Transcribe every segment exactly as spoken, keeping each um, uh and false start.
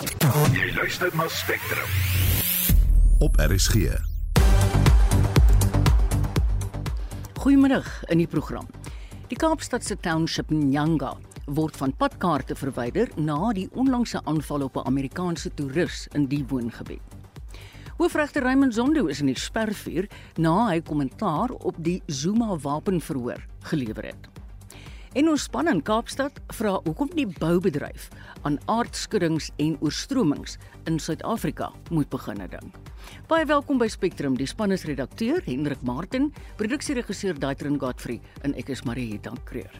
Jy luister na Spectrum op R S G. Goeiemiddag in die program. Die Kaapstadse township Nyanga word van padkaarte verwyder na die onlangse aanval op 'n Amerikaanse toerist in die woongebied. Hoofregter Raymond Zondo is in die spervuur na hy kommentaar op die Zuma wapenverhoor gelewer het. En ons span in Kaapstad vra hoekom die boubedryf aan aardskuddings en oorstromings in Suid-Afrika moet begin dink. Baie welkom by Spectrum, die span is redakteur Hendrik Martin, produksieregisseur Daitrin Godfrey en ek is Marieta Kreur.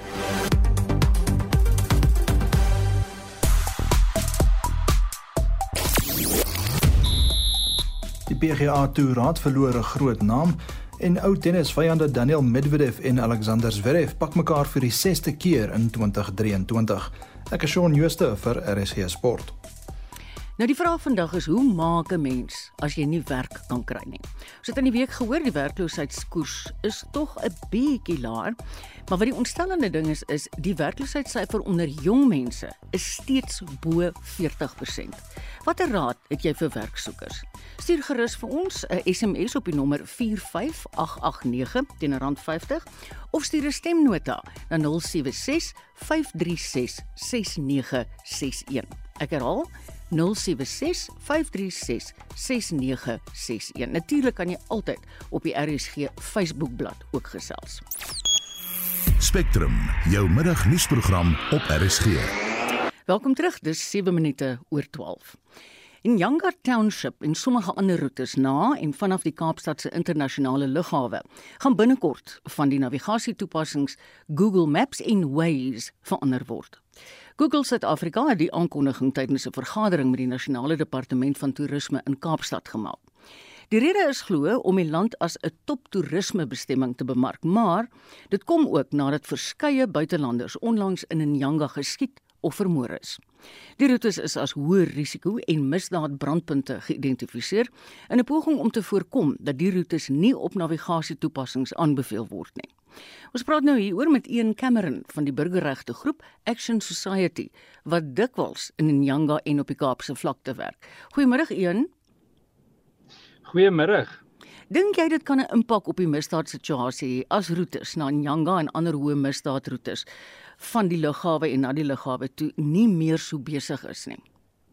Die P G A-toerraad verloor 'n groot naam en ou tennisvyande Daniel Medvedev en Alexander Zverev pak mekaar vir die sesde keer in twintig drieëntwintig. Ek is Shaun Jooste vir R S G Sport. Nou die vraag vandag is, hoe maak 'n mens as jy nie werk kan kry nie? Ons het in die week gehoor die werkloosheidskoers is tog 'n bietjie laer, maar wat die ontstellende ding is, is die werkloosheidssyfer onder jong mense is steeds bo veertig persent. Watter raad het jy vir werksoekers? Stuur gerus vir ons 'n S M S op die nommer vier vyf agt agt nege teen R vyftig of stuur 'n stemnota na nul sewe ses vyf drie ses ses nege ses een. Ek herhaal nul sewe ses vyf drie ses ses nege ses een. Natuurlik kan jy altyd op die R S G Facebookblad ook gesels. Spectrum, jou middagnuusprogram op R S G. Welkom terug, dis sewe minute oor twaalf. In Nyanga Township en sommige ander roetes na en vanaf die Kaapstadse internasionale lughawe gaan binnekort van die navigasietoepassings Google Maps en Waze verander word. Google Suid-Afrika het die aankondiging tydens 'n vergadering met die Nasionale Departement van Toerisme in Kaapstad gemaak. Die rede is glo om die land as 'n top-toerismebestemming te bemark, maar dit kom ook nadat verskeie buitelanders onlangs in Nyanga geskiet of vermoor is. Die roetes is as hoë risiko en misdaad brandpunte geïdentifiseer in 'n poging om te voorkom dat die roetes nie op navigasietoepassings aanbeveel word nie. Ons praat nou hieroor met Ian Cameron van die burgerregte groep Action Society, wat dikwels in Nyanga en op die Kaapse vlakte werk. Goeiemiddag Ian. Goeiemiddag. Dink jy dit kan 'n impak op die misdaadsituasie hê as roetes na Nyanga en ander hoë misdaadroetes van die lughawe en na die lughawe toe nie meer so besig is nie?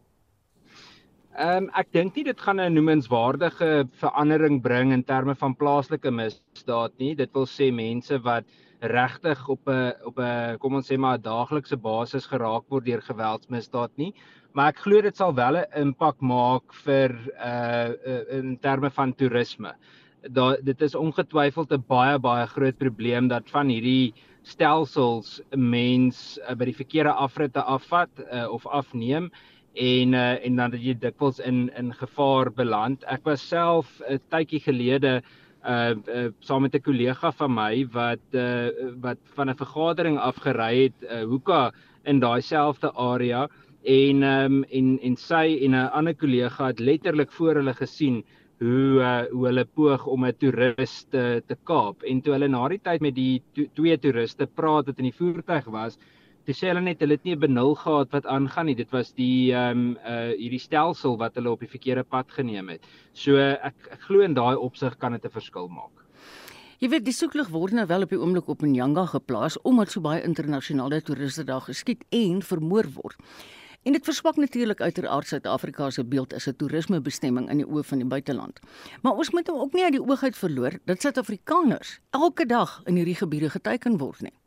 Um, ek dink nie dit gaan 'n noemenswaardige verandering bring in terme van plaaslike misdaad nie. Dit wil sê mense wat regtig op 'n op 'n kom ons sê maar 'n daaglikse basis geraak word deur geweldsmisdaad nie. Maar ek glo dit sal wel 'n impak maak vir uh, uh in terme van toerisme. Da, dit is ongetwyfeld 'n baie baie groot probleem dat van hierdie stelsels mens uh, by die verkeerde afritte afvat uh, of afneem. En uh, en dan dat jy dikwels in in gevaar beland. Ek was self 'n tydjie gelede uh, uh saam met 'n kollega van my wat uh, wat van 'n vergadering afgery het uh, hoeka in daai selfde area en um, en en sy en 'n ander kollega het letterlik voor hulle gesien hoe uh, hoe hulle poog om 'n toerist te, te kaap. En toe hulle na die tyd met die to, twee toeriste praat wat in die voertuig was, toe sê hulle net, hulle het nie 'n benul gehad wat aangaan nie. Dit was die um, uh, hierdie stelsel wat hulle op die verkeerde pad geneem het. So ek, ek glo in daai opsig kan dit 'n verskil maak. Jy weet, die soeklig word nou wel op die oomblik op Nyanga geplaas, omdat so baie internasionale toeriste daar geskiet en vermoor word. En dit verswak natuurlik uiteraard Suid-Afrika se beeld as 'n toerismebestemming in die oë van die buiteland. Maar ons moet ook nie uit die oog uit verloor dat Suid-Afrikaners elke dag in hierdie gebiede geteiken word nie.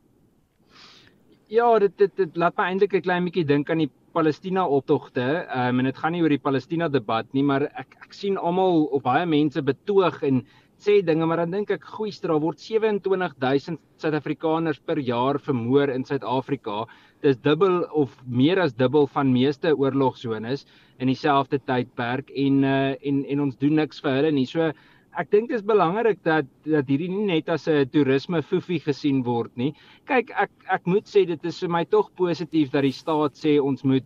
Ja, dit dit dit laat my eintlik 'n klein bietjie dink aan die Palestina-optogte. Ehm um, en dit gaan nie oor die Palestina-debat nie, maar ek ek sien almal op baie mense betoog en sê dinge, maar dan dink ek, goeie straal word sewe en twintig duisend Suid-Afrikaners per jaar vermoor in Suid-Afrika. Dis dubbel of meer as dubbel van meeste oorlogsones in dieselfde tydperk en uh, en en ons doen niks vir hulle nie. So ek dink dit is belangrik dat dat hierdie nie net as 'n toerisme foefie gesien word nie. Kyk, ek ek moet sê dit is vir my tog positief dat die staat sê ons moet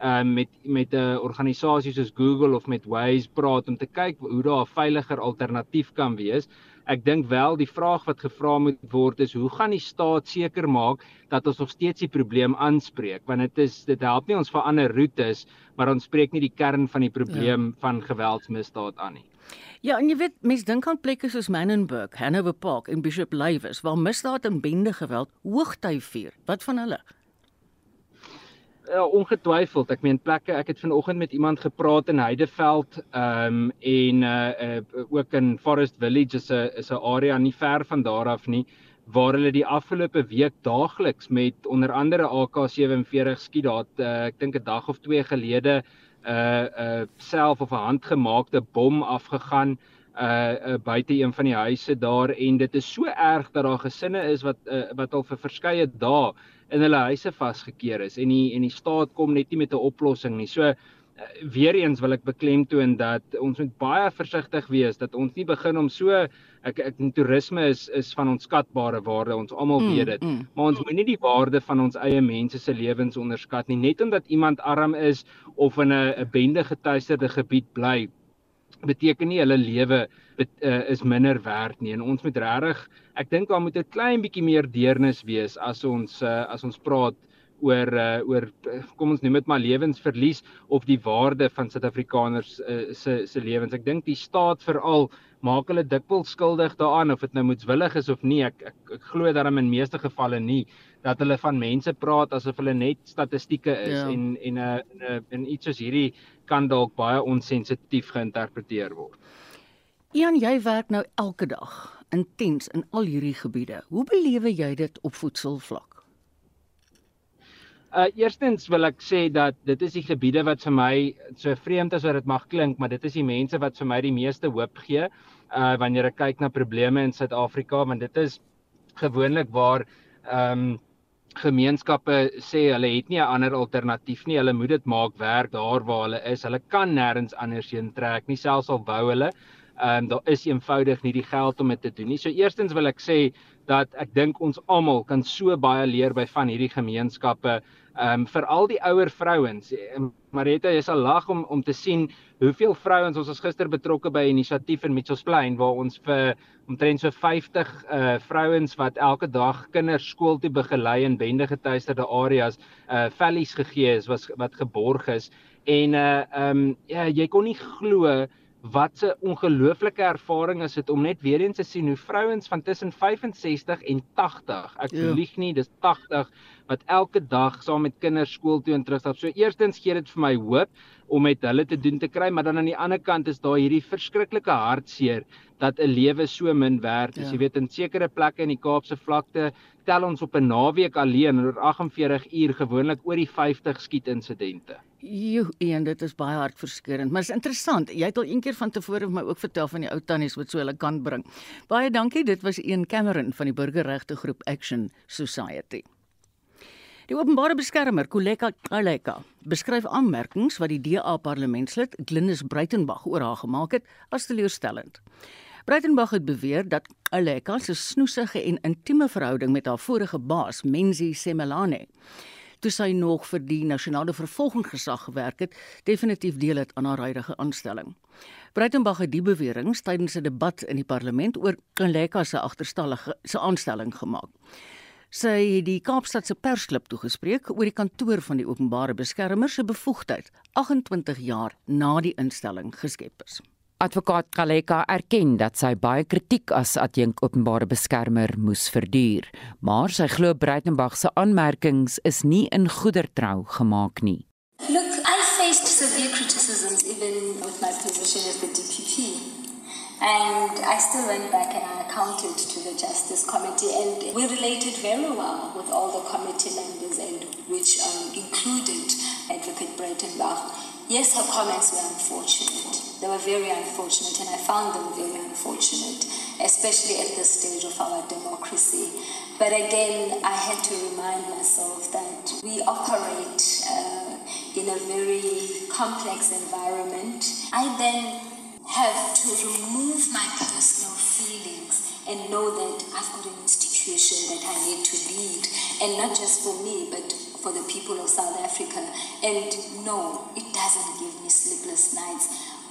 um, met met 'n uh, organisasie soos Google of met Waze praat om te kyk hoe daar 'n veiliger alternatief kan wees. Ek dink wel die vraag wat gevra moet word is hoe gaan die staat seker maak dat ons nog steeds die probleem aanspreek, want dit is dit help nie ons vir ander roetes, maar ons spreek nie die kern van die probleem ja. van geweldsmisdaad aan nie. Ja, en jy weet, mense dink aan plekke soos Manenberg, Hanover Park en Bishop Lywes waar misdaad en bende geweld hoogtyd vier. Wat van hulle? Ja, ongetwyfeld. Ek meen plekke, ek het vanoggend met iemand gepraat in Heideveld um, en uh, uh, ook in Forest Village is 'n is 'n area nie ver van daar af nie waar hulle die afgelope week daagliks met onder andere A K sewenveertig skiet daar uh, ek dink 'n dag of twee gelede 'n uh, uh, self of 'n handgemaakte bom afgegaan uh, uh buite een van die huise daar en dit is so erg dat daar gesinne is wat uh, wat al vir verskeie dae in hulle huise vasgekeer is en die en die staat kom net nie met 'n oplossing nie. So uh, weer eens wil ek beklemtoon dat ons moet baie versigtig wees dat ons nie begin om so ek ek toerisme is is van onskatbare waarde, ons almal mm, weet dit. Mm. Maar ons moet nie die waarde van ons eie mense se lewens onderskat nie, net omdat iemand arm is of in 'n 'n bende getuisterde gebied bly, beteken nie hulle lewe uh, is minder werd nie. En ons moet regtig, ek dink daar moet 'n klein bietjie meer deernis wees as ons uh, as ons praat oor uh, oor kom ons noem dit maar lewensverlies of die waarde van Suid-Afrikaners uh, se se lewens. Ek dink die staat veral maak hulle dikwels skuldig daaraan of dit nou moetswillig is of nie. Ek ek, ek glo daarom in meeste gevalle nie dat hulle van mense praat asof hulle net statistieke is ja. en en 'n en, en iets soos hierdie kan dalk baie onsensitief geïnterpreteer word. Ian, jy werk nou elke dag intens in al hierdie gebiede. Hoe belewe jy dit op voedselvlak? Uh, eerstens wil ek sê dat dit is die gebiede wat vir my, so vreemd as wat dit mag klink, maar dit is die mense wat vir my die meeste hoop gee, uh, wanneer ek kyk na probleme in Suid-Afrika, want dit is gewoonlik waar um, gemeenskappe sê hulle het nie 'n ander alternatief nie, hulle moet dit maak werk daar waar hulle is, hulle kan nêrens anders heen trek nie, selfs al wou hulle, um, daar is eenvoudig nie die geld om dit te doen nie. So eerstens wil ek sê dat ek dink ons almal kan so baie leer by van hierdie gemeenskappe, um, veral die ouer vrouens. Marita, jy sal lag om om te sien hoeveel vrouens, ons was gister betrokke by 'n inisiatief in Mitchells Plain waar ons vir omtrent so vyftig uh, vrouens wat elke dag kinders skool toe begelei in bende getuisterde areas, uh, vellies gegee is was wat geborg is en uh, um, ja, jy kon nie glo wat 'n ongelooflike ervaring is dit om net weer eens te sien hoe vrouens van tussen vyf en ses en tagtig, ek ja. lieg nie, dis tagtig, wat elke dag saam met kinders skool toe en terugstap. So eerstens gee dit vir my hoop om met hulle te doen te kry, maar dan aan die ander kant is daar hierdie verskriklike hartseer dat 'n lewe so min werd is. Ja. Jy weet, in sekere plekke in die Kaapse vlakte tel ons op 'n naweek alleen oor agt en veertig uur gewoonlik oor die vyftig skietinsidente. Joe, en dit is baie hartverskeurend, maar dit is interessant. Jy het al een keer van tevore vir my ook vertel van die ou tannies wat so hulle kant bring. Baie dankie, dit was Ian Cameron van die burgerregte groep Action Society. Die openbare beskermer, Kholeka Qaleka, beskryf aanmerkings wat die D A parlementslid Glynis Breitenbach oor haar gemaak het as teleurstellend. Breitenbach het beweer dat Qaleka se snoesige en intieme verhouding met haar vorige baas, Menzi Semelane, toe sy nog vir die nasionale vervolgingsgesag gewerk het, definitief deel het aan haar huidige aanstelling. Breitenbach het die bewering tydens 'n debat in die parlement oor Qaleka se agterstallige se aanstelling gemaak. Sy het die Kaapstadse persklip toegespreek oor die kantoor van die openbare beskermer se bevoegdheid agt en twintig jaar na die instelling geskep is. Advokaat Qaleka erken dat sy baie kritiek as adjunk openbare beskermer moes verduur, maar sy glo Breitenbach se aanmerkings is nie in goedertrou gemaak nie. Look, I faced severe criticisms even with my position as the D P P. And I still went back and I accounted to the Justice Committee, and we related very well with all the committee members, and which um, included Advocate Breitenbach. Yes, her comments were unfortunate. They were very unfortunate, and I found them very unfortunate, especially at this stage of our democracy. But again, I had to remind myself that we operate uh, in a very complex environment. I then have to remove my personal feelings and know that I've got an institution that I need to lead, and not just for me, but for the people of South Africa. And no, it doesn't give me sleepless nights.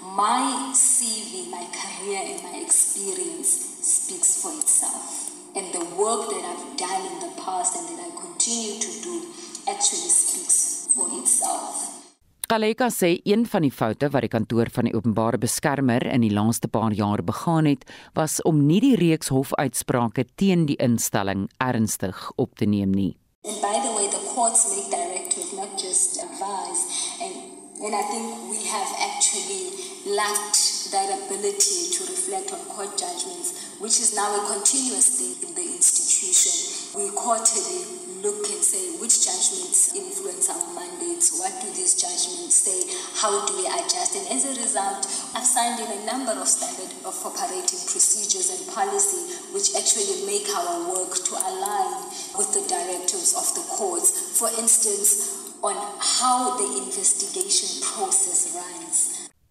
My C V, my career and my experience speaks for itself. And the work that I've done in the past and that I continue to do actually speaks for itself. Galeka sê een van die foute wat die kantoor van die openbare beskermer in die laaste paar jaar begaan het, was om nie die reeks hofuitsprake teen die instelling ernstig op te neem nie. And by the way, the courts make directives, not just advise. And, and I think we have actually lacked that ability to reflect on court judgments, which is now a continuous thing in the institution. We quarterly look and say which judgments influence our mandates, what do these judgments say, how do we adjust, and as a result, I've signed in a number of standard of operating procedures and policy which actually make our work to align with the directives of the courts, for instance, on how the investigation process runs.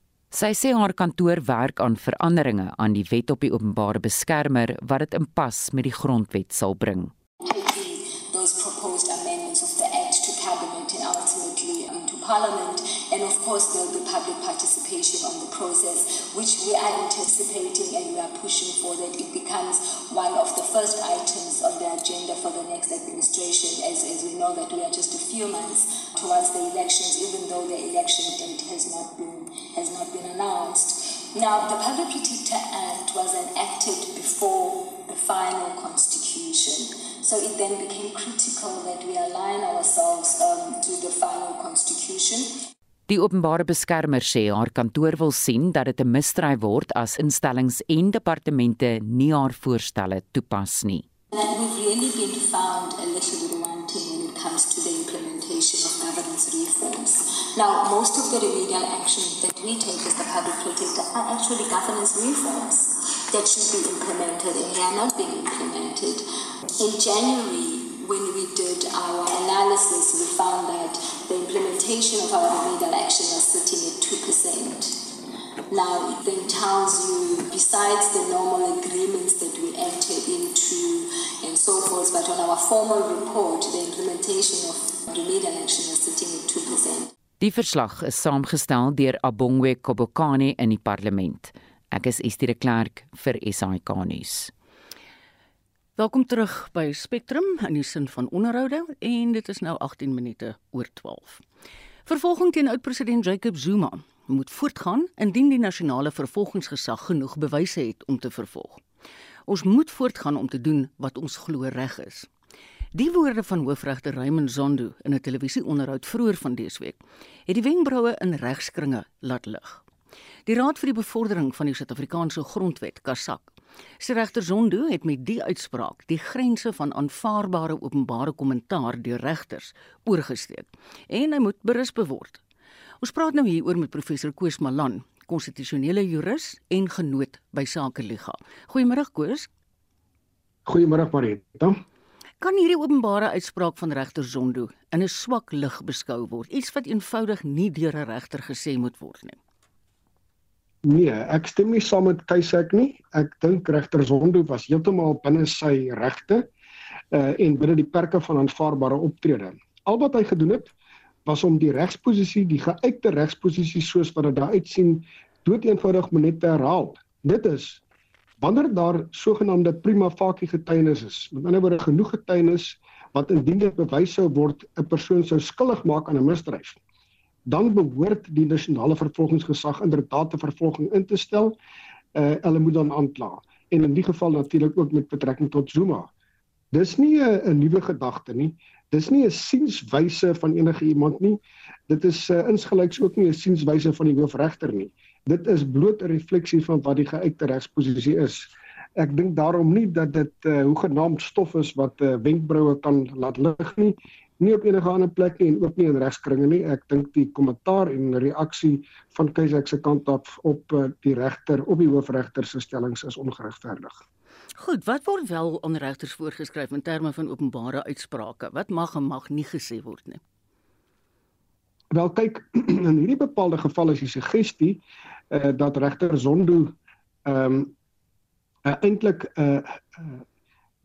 Sy sê haar kantoor werk aan veranderinge aan die wet op die openbare beskermer wat dit in pas met die grondwet sal bring. Taking those proposed amendments of the Act to Cabinet and ultimately into Parliament, and of course there will be public participation on the process, which we are anticipating and we are pushing for that it becomes one of the first items on the agenda for the next administration, as, as we know that we are just a few months towards the elections, even though the election date has not been has not been announced. Now, the Public Protector Act was enacted before the final constitution, so it then became critical that we align ourselves um, to the final constitution. Die openbare beskermer sê haar kantoor wil sien dat dit 'n misdryf word as instellings en departemente nie haar voorstelle toepas nie. We've really been found a little bit wanting when it comes to the implementation of governance reforms. Now, most of the remedial action that we take as the public protector are actually governance reforms that should be implemented, and they are not being implemented. In January, when we did our analysis, we found that the implementation of our remedial action was sitting at two percent. Now, it then tells you, besides the normal agreements that we entered into and so forth, but on our formal report, the implementation of remedial action is sitting at two percent. Die verslag is saamgestel deur Abongwe Kobokane in die parlement. Ek is Estie de Klerk vir S A I K nuus. Welkom terug by Spectrum in die sin van onderhoude en dit is nou agttien minute oor twaalf. Vervolging teen oud-president Jacob Zuma moet voortgaan indien die nasionale vervolgingsgesag genoeg bewyse het om te vervolg. Ons moet voortgaan om te doen wat ons glo reg is. Die woorde van hoofregter Raymond Zondo in 'n televisieonderhoud vroeër van dese week het die wenkbroue in regskringe laat lig. Die Raad vir die Bevordering van die Suid-Afrikaanse Grondwet, KASAK, sê regter Zondo het met die uitspraak die grense van aanvaarbare openbare kommentaar deur regters oorgesteek en hy moet berisp word. Ons praat nou hieroor met professor Koos Malan, konstitusionele jurist en genoot by Sakeliga. Goeiemôre Koos. Goeiemôre Marita. Kan hierdie openbare uitspraak van regter Zondo in 'n swak lig beskou word, iets wat eenvoudig nie deur 'n regter gesê moet word nie? Nee, ek stem nie saam met Keisek nie. Ek dink regter Zondo was heeltemal binne sy regte uh, en binne die perke van aanvaarbare optrede. Al wat hy gedoen het, was om die regsposisie, die geuite regsposisie soos wat dit daar uitsien, doeteenvoudig moet net herhaal. Dit is, wanneer daar sogenaamde prima facie getuienis is, met ander woorde genoeg getuienis, wat indien dit bewys sou word, 'n persoon sou skuldig maak aan 'n misdryf, dan behoort die nasionale vervolgingsgesag inderdaad 'n vervolging in te stel, uh, hulle moet dan aankla. En in die geval natuurlik ook met betrekking tot Zuma. Dis nie 'n nuwe gedagte nie, dis nie 'n sienswyse van enige iemand nie, dit is uh, insgelyks ook nie 'n sienswyse van die hoofregter nie. Dit is bloot 'n refleksie van wat die geuite regsposisie is. Ek dink daarom nie dat dit uh, hoegenaamd stof is wat uh, wenkbroue kan laat lig nie, nie op enige ander plek nie en ook nie in regskringe nie. Ek dink die kommentaar en reaksie van Keisek se kant af op uh, die regter, op die hoofregter se stellings is ongeregverdig. Goed, wat word wel aan regters voorgeskryf in terme van openbare uitsprake? Wat mag en mag nie gesê word nie? Wel kyk, in hierdie bepaalde geval is die suggestie uh, dat regter Zondo um, uh, eintlik uh, uh,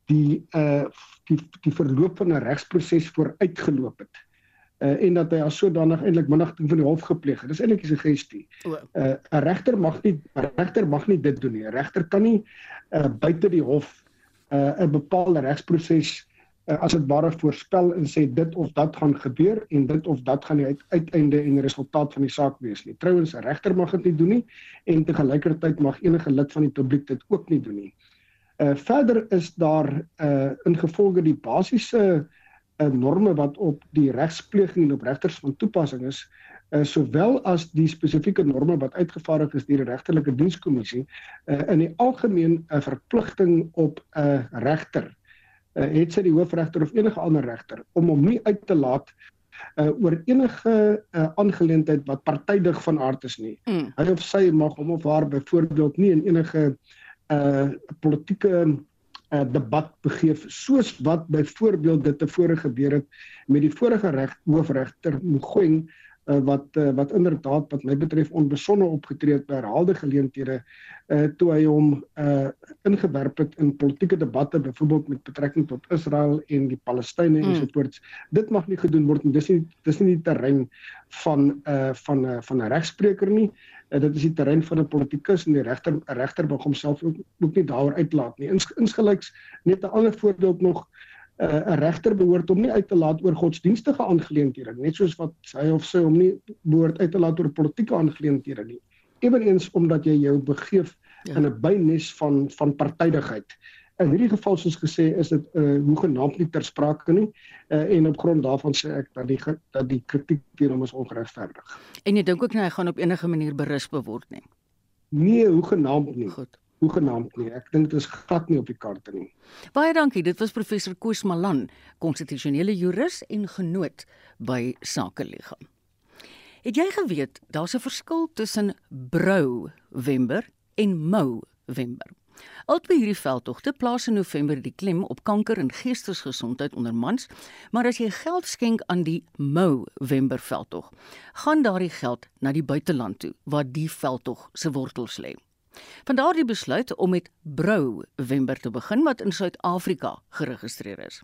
die uh die die verloop van 'n regsproses vooruitgeloop het. Uh, en dat hy as sodanig eintlik minagting van die hof gepleeg het. Dis eintlik 'n suggestie. Uh 'n regter mag nie 'n regter mag nie dit doen nie. 'n Regter kan nie uh buite die hof uh 'n bepaalde regsproses uh, as dit ware voorspel en sê dit of dat gaan gebeur en dit of dat gaan die uit, uiteinde en resultaat van die saak wees nie. Trouwens, 'n regter mag dit nie doen nie en te gelykertyd mag enige lid van die publiek dit ook nie doen nie. Uh verder is daar uh ingevolge die basiese uh, norme wat op die regspleging en op regters van toepassing is, uh, sowel as die spesifieke norme wat uitgevaardig is deur die regterlike dienskommissie, uh, in die algemeen 'n verpligting op 'n uh, regter, uh, het sy die hoofregter of enige ander regter, om hom nie uit te laat uh, oor enige uh, aangeleentheid wat partydig van aard is nie. Mm. Hy of sy mag hom of haar byvoorbeeld nie in enige uh, politieke Uh, debat begeef, soos wat byvoorbeeld dit tevore gebeur het met die vorige reg, hoofregter Mogoeng, uh, wat uh, wat inderdaad wat my betref onbesonne opgetree het by herhaalde geleenthede, uh, toe hy hom uh, ingewerp het in politieke debatte, byvoorbeeld met betrekking tot Israel en die Palestynë mm. ensovoorts. Dit mag nie gedoen word, en dis nie dis nie die terrein van uh, van uh, van 'n regspreker nie. Uh, dit is die terrein van 'n politikus en die regter 'n regter mag homself ook, ook nie daaroor uitlaat nie. Ins, insgelyks net 'n ander voorbeeld nog, 'n uh, regter behoort om nie uit te laat oor godsdienstige aangeleenthede, net soos wat hy of sy hom nie behoort uit te laat oor politieke aangeleenthede nie. Eweneens omdat jy jou begeef ja. in 'n bynes van van partydigheid. In hierdie geval, soos gesê, is dit uh, hoegenaamd nie ter sprake nie, uh, en op grond daarvan sê ek dat die dat die kritiek hierom is ongeregverdig. En jy dink ook nie hy gaan op enige manier berisp word nie? Nee, hoegenaamd nie. Goed. Hoegenaamd nie. Ek dink dit is glad nie op die kaarte nie. Baie dankie. Dit was professor Koos Malan, konstitusionele jurist en genoot by Sakeliga. Het jy geweet daar's 'n verskil tussen Brou-Wember en Mou-Wember? Albei hierdie veldtogte plaas in November die klem op kanker en geestesgesondheid onder mans, maar as jy geld skenk aan die Mou-Wember veldtog, gaan daardie geld na die buiteland toe waar die veldtog se wortels lê. Vandaar die besluit om met Brou-Wember te begin wat in Suid-Afrika geregistreer is.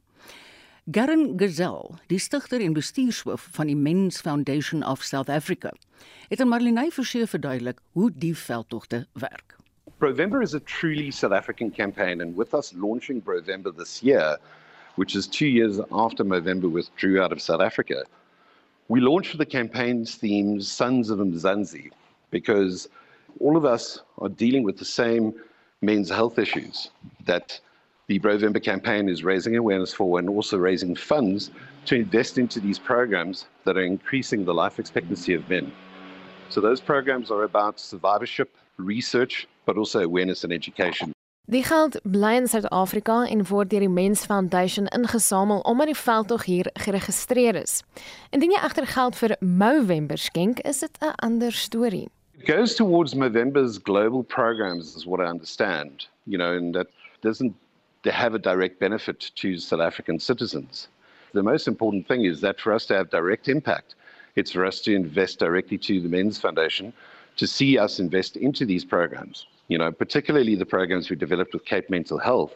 Garen Gazelle, die stigter en bestuurshoof van die Men's Foundation of South Africa, het aan Marlenae Forsie verduidelik hoe die veldtogte werk. Brou-Wember is a truly South African campaign, and with us launching Brou-Wember this year, which is two years after Movember withdrew out of South Africa, we launched the campaign's theme, Sons of Mzansi, because all of us are dealing with the same men's health issues that the Brou-Wember campaign is raising awareness for, and also raising funds to invest into these programs that are increasing the life expectancy of men. So those programs are about survivorship, research, but also awareness and education. Die geld bly in Suid-Afrika en word deur die Men's Foundation ingesamel omdat die veldtog hier geregistreer is. Indien jy egter geld vir Movember skenk, is dit 'n ander storie. It goes towards Movember's global programs, is what I understand, you know, and that doesn't have a direct benefit to South African citizens. The most important thing is that for us to have direct impact, it's for us to invest directly to the Men's Foundation to see us invest into these programs. You know, particularly the programs we developed with Cape Mental Health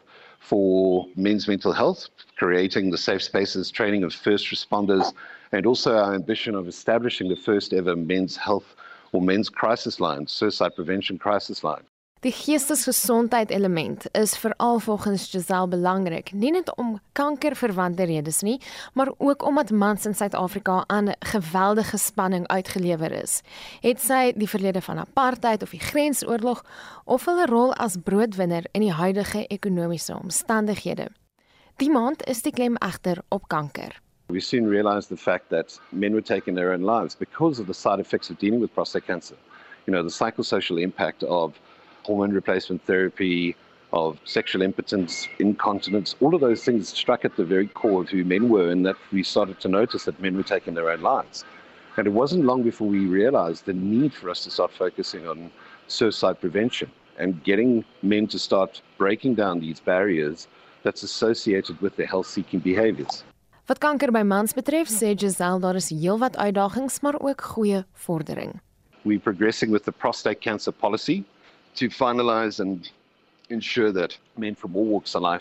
for men's mental health, creating the safe spaces, training of first responders, and also our ambition of establishing the first ever men's health or men's crisis line, suicide prevention crisis line. Die geestesgesondheid element is veral volgens Giselle belangrik, nie net om kankerverwante redes nie, maar ook omdat mans in Suid-Afrika aan geweldige spanning uitgelewer is. Het sy die verlede van apartheid of die grensoorlog of hulle rol as broodwinner in die huidige ekonomiese omstandighede. Die maand is die klem egter op kanker. We soon realized the fact that men were taking their own lives because of the side effects of dealing with prostate cancer. You know, the psychosocial impact of hormone replacement therapy, of sexual impotence, incontinence, all of those things struck at the very core of who men were, and that we started to notice that men were taking their own lives. And it wasn't long before we realized the need for us to start focusing on suicide prevention and getting men to start breaking down these barriers that's associated with their health-seeking behaviors. Wat kanker by mans betref, sê Giselle, daar is heelwat uitdagings, maar ook goeie vordering. We're progressing with the prostate cancer policy to finalize and ensure that men from all walks of life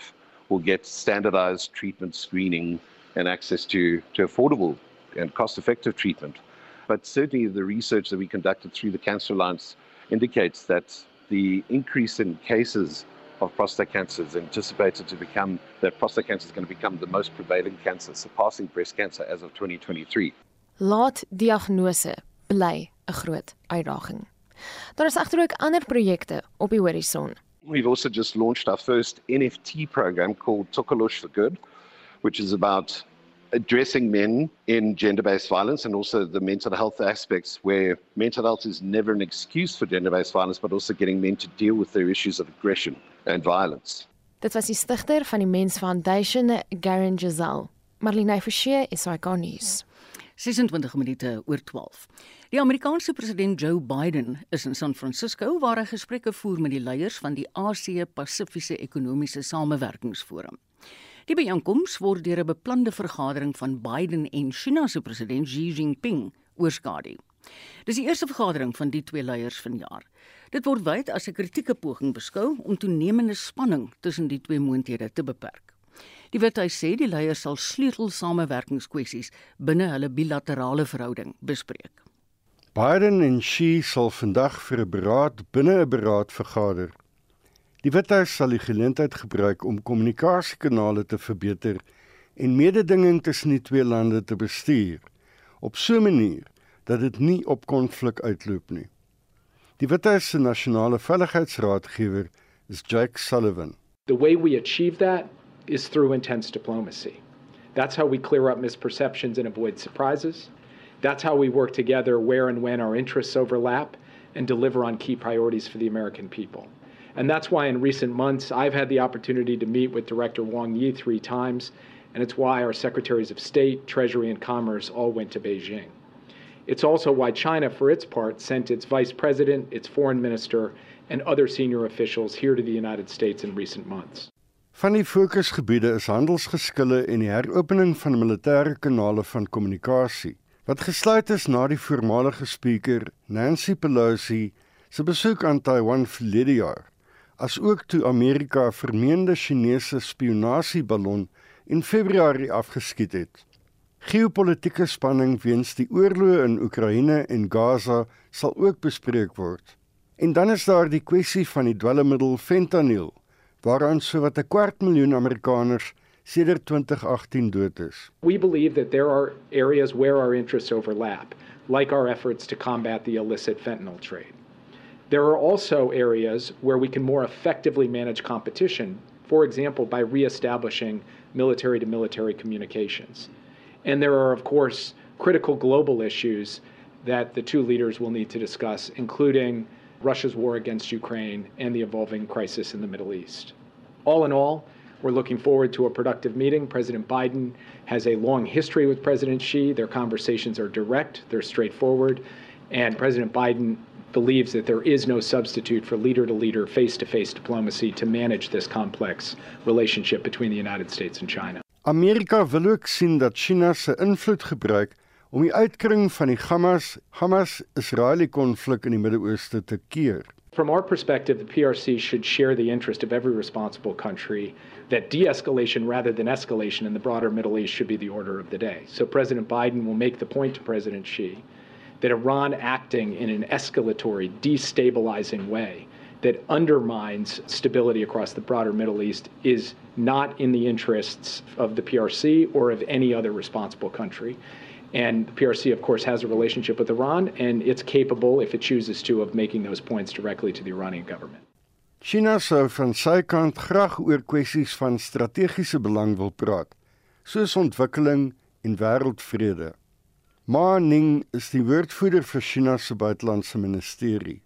will get standardized treatment screening and access to, to affordable and cost-effective treatment. But certainly the research that we conducted through the Cancer Alliance indicates that the increase in cases of prostate cancer is anticipated to become, that prostate cancer is going to become the most prevalent cancer, surpassing breast cancer as of twenty twenty-three. Laat diagnose bly 'n groot uitdaging. Daar is egter ook ander projekte op die horison. We've also just launched our first N F T program called Tsokolosh for Good, which is about addressing men in gender-based violence and also the mental health aspects where mental health is never an excuse for gender-based violence, but also getting men to deal with their issues of aggression and violence. Dit was die stigter van die Men's Foundation, Garen Giselle. Marlene Forsie, S A K nuus. sesentwintig minute oor twaalf. Die Amerikaanse president Joe Biden is in San Francisco waar hy gesprekke voer met die leiers van die Asië-Pasifiese Ekonomiese Samewerkingsforum. Die byeenkoms word deur 'n beplande vergadering van Biden en China se president Xi Jinping oorskadu. Dis die eerste vergadering van die twee leiers vanjaar. Dit word wyd as 'n kritieke poging beskou om toenemende spanning tussen die twee moondhede te beperk. Die wethuis sê die leiers sal sleutel samewerkingskwessies binne hulle bilaterale verhouding bespreek. Biden en Xi sal vandag vir 'n beraad binne 'n beraad vergader. Die wethuis sal die geleentheid gebruik om kommunikasiekanale te verbeter en mededinging tussen die twee lande te bestuur, op so 'n manier dat dit nie op konflik uitloop nie. Die wethuis se nasionale veiligheidsraadgewer is Jake Sullivan. The way we achieve that is through intense diplomacy. That's how we clear up misperceptions and avoid surprises. That's how we work together where and when our interests overlap and deliver on key priorities for the American people. And that's why in recent months I've had the opportunity to meet with Director Wang Yi three times, and it's why our Secretaries of State, Treasury and Commerce all went to Beijing. It's also why China, for its part, sent its Vice President, its Foreign Minister and other senior officials here to the United States in recent months. Van die fokusgebiede is handelsgeskille en die heropening van militêre kanale van kommunikasie, wat gesluit is na die voormalige speaker Nancy Pelosi se besoek aan Taiwan verlede jaar, as ook toe Amerika 'n vermeende Chinese spionasieballon in Februarie afgeskiet het. Geopolitiese spanning weens die oorloë in Oekraïne en Gaza sal ook bespreek word. En dan is daar die kwessie van die dwelmmiddel fentanyl, waaraan sowat 'n kwart miljoen Amerikaners sedert twintig agtien dood is. We believe that there are areas where our interests overlap, like our efforts to combat the illicit fentanyl trade. There are also areas where we can more effectively manage competition, for example, by reestablishing military-to-military communications. And there are, of course, critical global issues that the two leaders will need to discuss, including Russia's war against Ukraine and the evolving crisis in the Middle East. All in all, we're looking forward to a productive meeting. President Biden has a long history with President Xi. Their conversations are direct, they're straightforward, and President Biden believes that there is no substitute for leader-to-leader, face-to-face diplomacy to manage this complex relationship between the United States and China. Amerika wil ook sien dat China se invloed gebruik om die uitkring van die Hamas, Hamas-Israeli konflik in die Midde-Ooste te keer. From our perspective, the P R C should share the interest of every responsible country that de-escalation rather than escalation in the broader Middle East should be the order of the day. So President Biden will make the point to President Xi that Iran acting in an escalatory, destabilizing way that undermines stability across the broader Middle East is not in the interests of the P R C or of any other responsible country. And the P R C, of course, has a relationship with Iran, and it's capable, if it chooses to, of making those points directly to the Iranian government. China sou van sy kant graag oor kwessies van strategiese belang wil praat, soos ontwikkeling en wêreldvrede. Ma Ning is die woordvoerder vir China se buitelandse ministerie.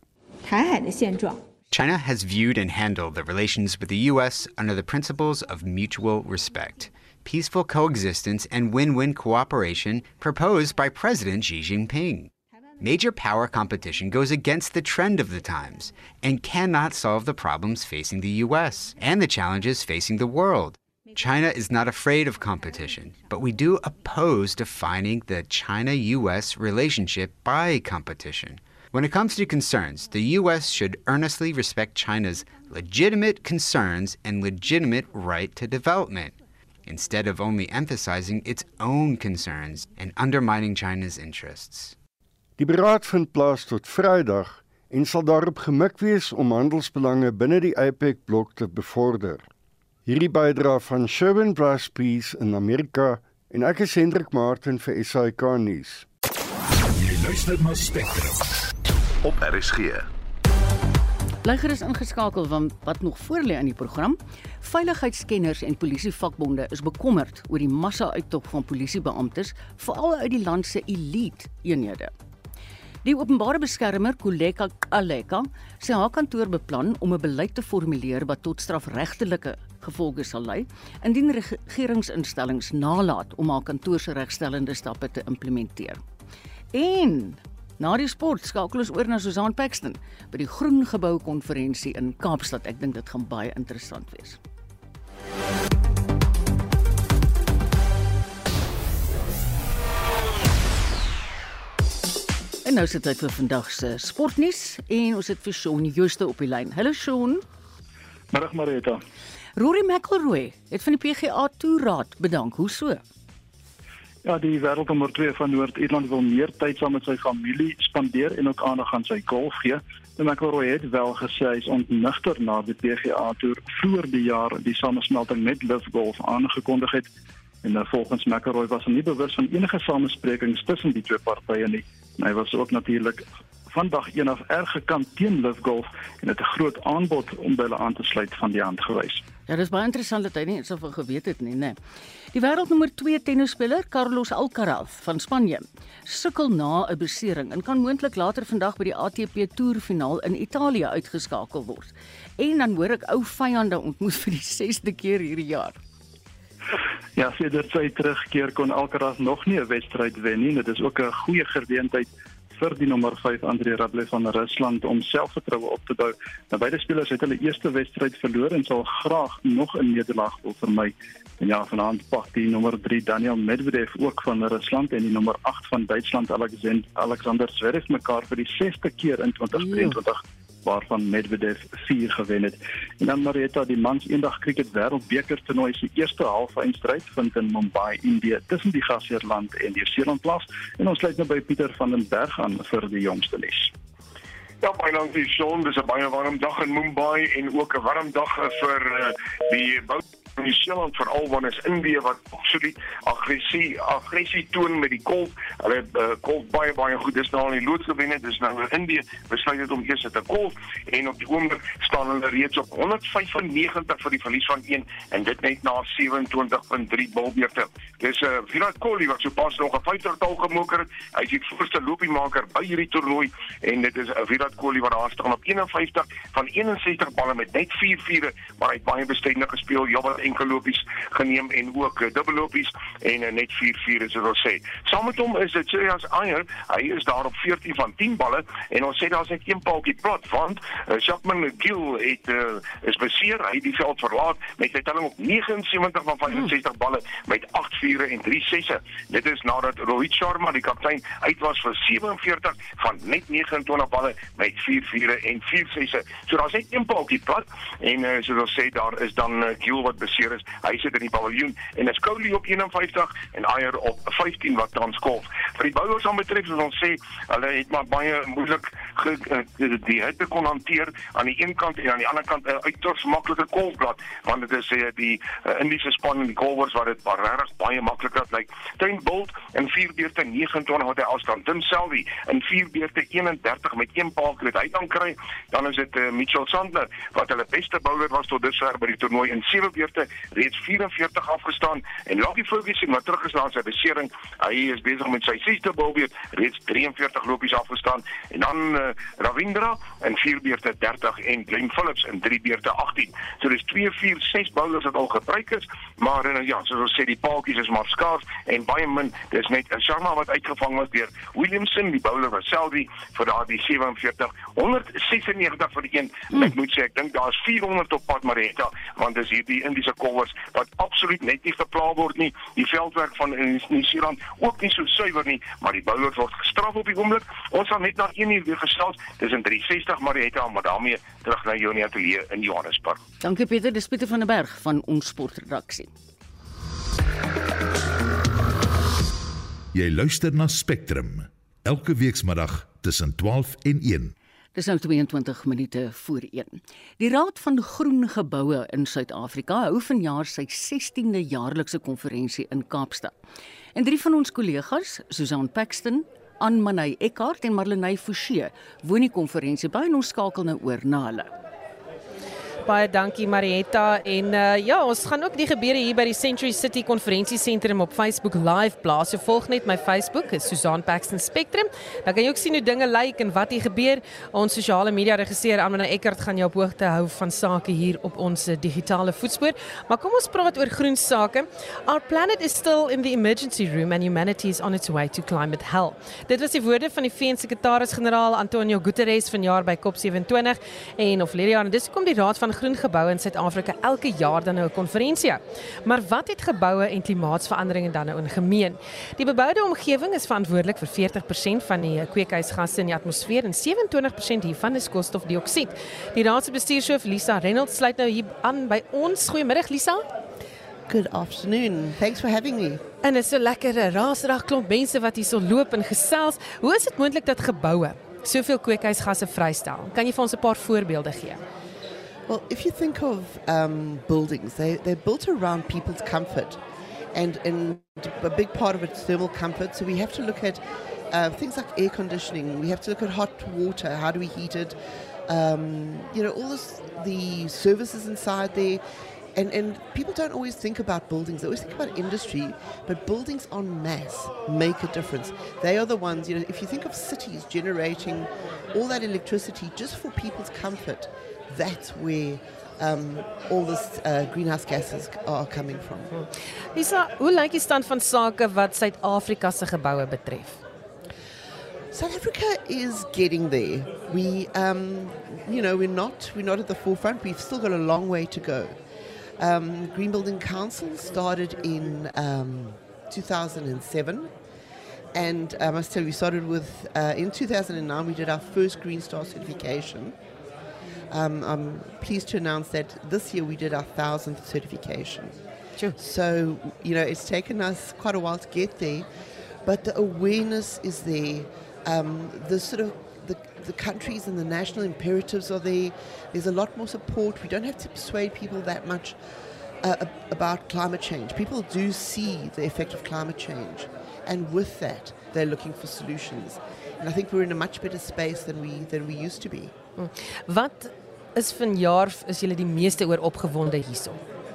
China has viewed and handled the relations with the U S under the principles of mutual respect, peaceful coexistence, and win-win cooperation proposed by President Xi Jinping. Major power competition goes against the trend of the times and cannot solve the problems facing the U S and the challenges facing the world. China is not afraid of competition, but we do oppose defining the China U S relationship by competition. When it comes to concerns, the U S should earnestly respect China's legitimate concerns and legitimate right to development, instead of only emphasizing its own concerns and undermining China's interests. Die beraad vind plaas tot Vrydag en sal daarop gemik wees om handelsbelange binne die APEC-blok te bevorder. Hierdie bydra van Sherwin Bryce Peace in Amerika en ek is Hendrik Martin vir S A K nuus. Jy luister na Spectrum op R S G. Blyger is ingeskakel van wat nog voorlê in die program. Veiligheidskenners en polisievakbonde is bekommerd oor die massa-uittog van polisiebeamptes, veral uit die land se elite eenhede. Die openbare beskermer Koleka Aleka sê haar kantoor beplan om 'n beleid te formuleer wat tot strafregtelike gevolge sal lei indien regeringsinstellings nalat om haar kantoor se regstellende stappe te implementeer. En na die sport skakel ons oor na Susan Paxton by die Groen Gebou konferensie in Kaapstad. Ek dink dit gaan baie interessant wees. En nou sit tyd vir vandag se sportnuus en ons het vir Shaun Jooste op die lyn. Hallo Shaun. Middag Marita. Rory McIlroy het van die P G A Toerraad bedank. Hoe so? Ja, die wêreldnommer twee van Noord-Ierland wil meer tyd saam met sy familie spandeer en ook aandag aan sy golf gee. En McIlroy het wel gesê hy is ontnigter na die P G A Toer voor die jaar die samesmelting met Live Golf aangekondig het. En uh, volgens McIlroy was hy nie bewus van enige samesprekings tussen die twee partye nie. En hy was ook natuurlik vandag een af erg gekant teen Live Golf en het 'n groot aanbod om by hulle aan te sluit van die hand gewys. Ja, dis baie interessant dat hy nie eens van geweet het nie, né? Die wêreldnommer twee tennisspeler Carlos Alcaraz van Spanje sukkel na 'n besering en kan moontlik later vandag by die A T P Toerfinaal in Italië uitgeskakel word. En dan hoor ek ou vyande ontmoet vir die sesde keer hierdie jaar. Ja, sedert sy terugkeer kon Alcaraz nog nie 'n wedstryd wen nie. Dit is ook 'n goeie geleentheid vir die nommer vyf Andrei Rublev van Rusland om selfvertroue op te bou. Nou, beide spelers het hulle eerste wedstryd verloor en sal graag nog 'n nederlaag wil vermy. En ja, vanaand pak die nommer drie Daniel Medvedev ook van Rusland en die nommer agt van Duitsland Alexander Zverev mekaar vir die sesde keer in twintig drieëntwintig. Waarvan Medvedev vier gewen het. En dan Marietta, die mans eendag cricket wêreldbeker toernooi se eerste halfeindstryd vind in Mumbai, Indië tussen die gasheerland en Nieu-Seeland plaas. En ons sluit nou by Pieter van den Berg aan vir die jongste nuus. Ja, baie dankie Shaun, dis 'n baie warm dag in Mumbai en ook 'n warm dag vir uh, die bou in Nieu-Seeland, veral wanneer is Indië wat absoluut aggressie aggressie toon met die golf. Hulle uh, golf baie baie goed. Dis nou al die lood gewen het. Dis nou Indië besluit het om eers te golf en op die oomblik staan hulle reeds op honderd vyfennegentig vir die verlies van een en dit net na sewe-en-twintig punt drie bilbeurte. Dis uh, Virat Kohli wat sopas nog 'n vyftigtal gemoker het. Hy is die voorste lopiemaker by hierdie toernooi en dit is uh, Virat Kohli wat daar staan op een en vyftig van een en sestig balle met net vier viere, maar hy het baie bestendig gespeel. Ja, wat enkel lopies geneem en ook uh, dubbellopies en uh, net vier vier soos ons sê. Saam met hom is dit Shreyas Iyer. Hy is daar op veertien van tien balle en ons sê daar's net een paaltjie plat want uh, Chapman Gill het uh, is beseer. Hy het die veld verlaat met sy telling op negenensewentig van vyfensestig balle met agt viere en drie sesse. Dit is nadat Rohit Sharma die kaptein uit was vir sewe-en-veertig van net negenentwintig balle met vier viere en vier sesse. So daar's net een paaltjie plat en uh, soos ons sê daar is dan uh, Gill wat beseer is. Hy sit in die paviljoen en is Kohli op een en vyftig en Iyer op vyftien wat tans golf. Vir die bouers aan betref, soos ons sê, hulle het maar baie moeilik ge, die hitte kon hanteer aan die een kant en aan die ander kant 'n uh, uiters maklike golfblad, want dit is uh, die uh, Indiese span en die golfers wat dit regtig baie maklik laat lyk. Tyn Bolt in vier beurte negenentwintig wat hy afstand. Tim Selby in vier beurte eenendertig met een paaltjie wat hy dan kry. Dan is dit uh, Mitchell Santner wat hulle beste bouler was tot dusver by die toernooi in sewe beurte reeds vierenveertig afgestaan en Lucky Ferguson wat terug is na sy besering. Hy is besig met sy sesde boubeurt, reeds drieënveertig lopies afgestaan en dan uh, Ravindra in vier beurte dertig en Glenn Phillips in drie beurte agtien. So dis twee, vier, ses bowlers wat al gebruik is, maar uh, ja, soos ons sê die paaltjies is maar skaars en baie min. Dis net 'n Sharma wat uitgevang was deur Williamson, die bowler van Selby vir daardie sewe-en-veertig, honderd sesennegentig vir die een. Mm. Ek moet sê ek dink daar's vierhonderd op pad Marietta, want dis hierdie Indiese covers wat absoluut net nie gepla word nie. Die veldwerk van Nieu-Seeland ook nie so suiwer nie, maar die bouers word gestraf op die oomblik. Ons sal net na een uur uur weer gesels. Dis in drie sestig Marietta, maar daarmee terug na jou in die ateljee in Johannesburg. Dankie Pieter, dis Pieter van der Berg van ons sportredaksie. Jy luister na Spectrum elke weekmiddag tussen twaalf en een. Dis nou twee en twintig minute voor een. Die Raad van Groen Geboue in Suid-Afrika hou vanjaar sy sestiende jaarlikse konferensie in Kaapstad. En drie van ons kollegas, Susan Paxton, Anne-Marie Eckhart en Marlenae Forsie, woon die konferensie by en ons skakel nou oor na hulle. Baie dankie Marietta en uh, ja, ons gaan ook die gebeure hier by die Century City Konferensiesentrum op Facebook live plaas. So volg net my Facebook, is Susan Paxton Spectrum. Dan kan jy ook sien hoe dinge lyk en wat hier gebeur. Ons sosiale media regisseur Anne-Marie Eckhart gaan jou op hoogte hou van sake hier op ons digitale voetspoor. Maar kom ons praat oor groen sake. Our planet is still in the emergency room and humanity is on its way to climate hell. Dit was die woorde van die V N-sekretaris-generaal Antonio Guterres vanjaar by COP sewentwintig en of verlede jaar en dis kom die Raad van Groen Geboue in Suid-Afrika elke jaar dan nou 'n konferensie. Maar wat het geboue en klimaatsverandering dan nou in gemeen? Die beboude omgewing is verantwoordelik vir veertig persent van die kweekhuisgasse in die atmosfeer en sewe en twintig persent hiervan is koolstofdioksied. Die raad se bestuurshoof Lisa Reynolds sluit nou hier aan by ons. Goeiemiddag Lisa. Good afternoon. Thanks for having me. En is so lekker raasrag klomp mense wat hier so loop en gesels. Hoe is dit moontlik dat geboue soveel kweekhuisgasse vrystel? Kan jy vir ons 'n paar voorbeelde gee? Well, if you think of um, buildings, they, they're built around people's comfort. And, and a big part of it's thermal comfort. So we have to look at uh, things like air conditioning. We have to look at hot water. How do we heat it? Um, you know, all this, the services inside there. And, and people don't always think about buildings. They always think about industry. But buildings en masse make a difference. They are the ones, you know, if you think of cities generating all that electricity just for people's comfort, that's where um, all this uh, greenhouse gases are coming from. Lisa, hoe lyk die stand van sake wat Suid-Afrika se geboue betref? South Africa is getting there. We, um, you know, we're not we're not at the forefront. We've still got a long way to go. Um, Green Building Council started in um, two thousand seven. And I must tell you, we started with, uh, in two thousand nine, we did our first Green Star certification. Um, I'm pleased to announce that this year we did our thousandth certification. Sure. So, you know, it's taken us quite a while to get there, but the awareness is there. Um, the sort of the, the countries and the national imperatives are there. There's a lot more support. We don't have to persuade people that much uh, about climate change. People do see the effect of climate change, and with that, they're looking for solutions. And I think we're in a much better space than we than we used to be. Wat is vanjaar is julle die meeste oor opgewonde hierso?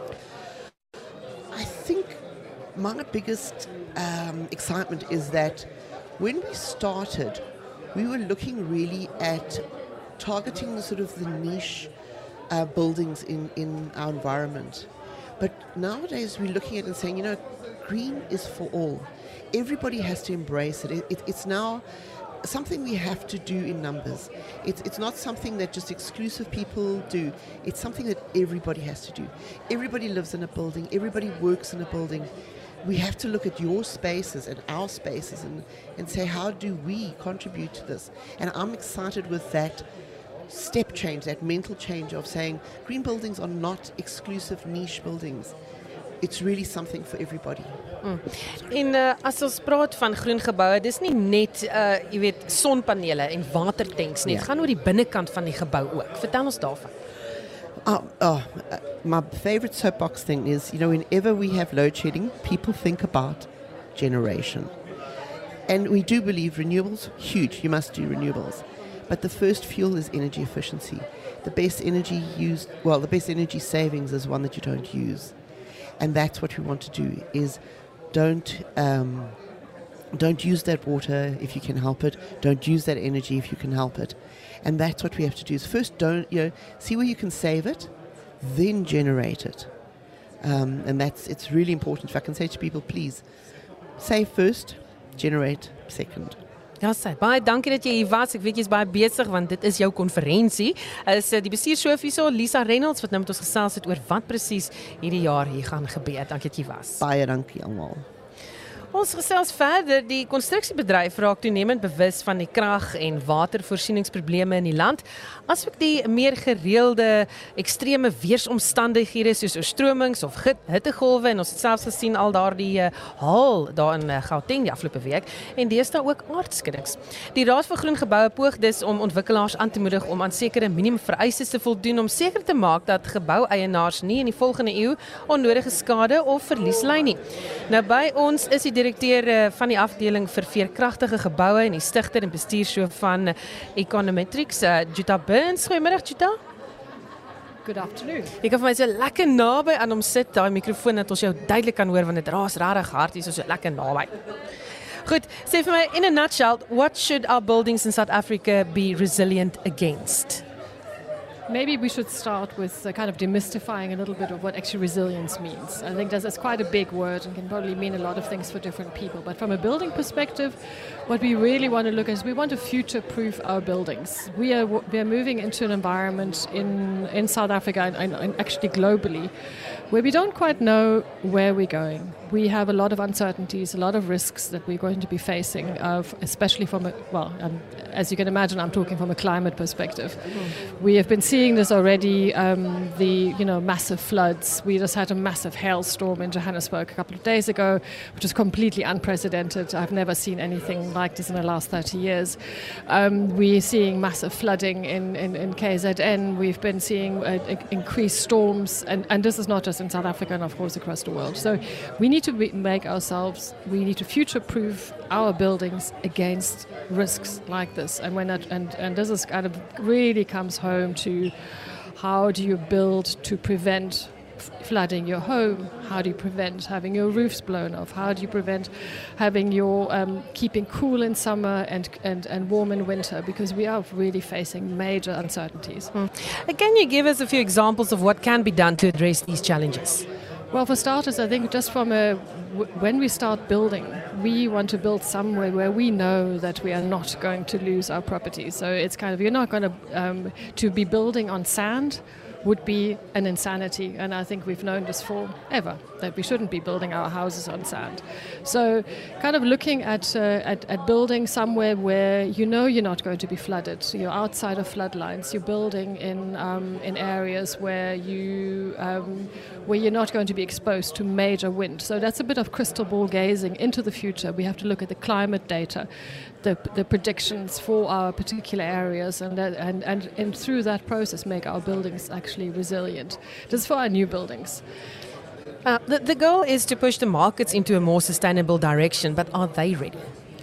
I think my biggest um, excitement is that when we started, we were looking really at targeting the sort of the niche uh, buildings in, in our environment. But nowadays we're looking at it and saying, you know, green is for all. Everybody has to embrace it. it, it it's now something we have to do in numbers. It's, it's not something that just exclusive people do. It's something that everybody has to do. Everybody lives in a building. Everybody works in a building. We have to look at your spaces and our spaces and, and say, how do we contribute to this? And I'm excited with that step change, that mental change of saying green buildings are not exclusive niche buildings. It's really something for everybody. Mm. En uh, as ons praat van groen geboue, dis nie net uh, jy weet sonpanele en watertanks nie. Dit gaan oor die binnekant van die gebou ook. Vertel ons daarvan. Oh, oh, uh, my favorite soapbox thing is, you know, whenever we have load shedding, people think about generation. And we do believe renewables, huge, you must do renewables. But the first fuel is energy efficiency. The best energy used, well, the best energy savings is one that you don't use. And that's what we want to do, is don't um, don't use that water if you can help it. Don't use that energy if you can help it. And that's what we have to do, is first don't, you know, see where you can save it, then generate it. Um, and that's, it's really important. If I can say to people, please, save first, generate second. Ja, sê, baie dankie dat jy hier was. Ek weet jy's baie besig want dit is jou konferensie. Is die bestuurshoof hierso, Lisa Reynolds, wat nou met ons gesels het oor wat presies hierdie jaar hier gaan gebeur. Dankie dat jy was. Baie dankie almal. Ons gesels verder, die konstruksiebedryf raak toenemend bewus van die krag- en watervoorsieningsprobleme in die land, asook die meer gereelde ekstreme weersomstandighede soos oorstromings of hittegolwe, en ons het selfs gesien al daardie uh, haal daar in uh, Gauteng die afgelope week, en deesdae ook aardskuddings. Die Raad vir Groen Geboue poog dus om ontwikkelaars aan te moedig om aan sekere minimumvereistes te voldoen om seker te maak dat geboueienaars nie in die volgende eeu onnodige skade of verlies ly nie. Nou by ons is die direkteur van die afdeling vir veerkragtige geboue en die stigter en bestuurshoof van Econometrics, Jutta Burns. Goeiemiddag, Jutta. Good afternoon. Ek kan vir my so lekker naby aan hom sit, daai mikrofoon, dat ons jou duidelik kan hoor, want dit raas regtig hard, hier is so lekker naby. Goed, sê vir my, in a nutshell, what should our buildings in South Africa be resilient against? Maybe we should start with uh, kind of demystifying a little bit of what actually resilience means. I think that's, that's quite a big word and can probably mean a lot of things for different people. But from a building perspective, what we really want to look at is we want to future-proof our buildings. We are we are moving into an environment in, in South Africa and, and, and actually globally where we don't quite know where we're going. We have a lot of uncertainties, a lot of risks that we're going to be facing, uh, especially from a, well, um, as you can imagine, I'm talking from a climate perspective. Mm. We have been seeing this already, um, the you know massive floods. We just had a massive hailstorm in Johannesburg a couple of days ago, which was completely unprecedented. I've never seen anything like this in the last thirty years. Um, we're seeing massive flooding in, in, in K Z N. We've been seeing uh, increased storms, and, and this is not just in South Africa and of course across the world. So we need to be, make ourselves, we need to future-proof our buildings against risks like this. And when that, and, and this is kind of really comes home to how do you build to prevent flooding your home? How do you prevent having your roofs blown off? How do you prevent having your um, keeping cool in summer and, and, and warm in winter? Because we are really facing major uncertainties. Hmm. Can you give us a few examples of what can be done to address these challenges? Well, for starters, I think just from a, w- when we start building, we want to build somewhere where we know that we are not going to lose our property. So it's kind of, you're not going to, um, to be building on sand would be an insanity, and I think we've known this forever, that we shouldn't be building our houses on sand. So kind of looking at, uh, at, at building somewhere where you know you're not going to be flooded, so you're outside of floodlines, you're building in, um, in areas where, you, um, where you're not going to be exposed to major wind. So that's a bit of crystal ball gazing into the future. We have to look at the climate data, the, the predictions for our particular areas, and, that, and, and, and through that process make our buildings actually resilient. This is for our new buildings. Uh, the, the goal is to push the markets into a more sustainable direction, but are they ready?